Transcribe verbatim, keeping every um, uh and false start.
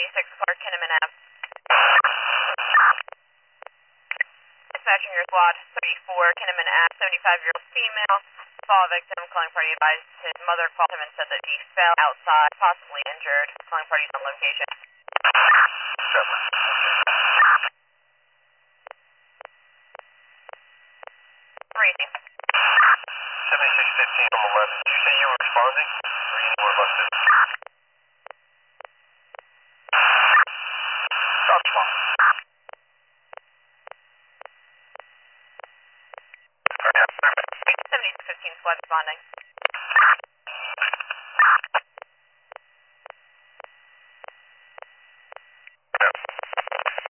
seventy-six Clark Kinnaman Ave. Dispatching your squad, thirty-four Kinnaman Ave, seventy-five-year-old female. Fall victim, calling party advised his mother called him and said that he fell outside, possibly injured. Calling parties on location. Raising. seventy-six fifteen from eleven. Did you say you were responding? Or you know more about this? Stop responding. seventy-six fifteen squad responding.